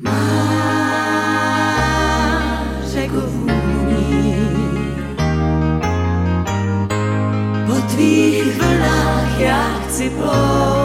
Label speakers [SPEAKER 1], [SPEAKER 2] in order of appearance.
[SPEAKER 1] Máře vůní. Po tvých vlnách já chci plout.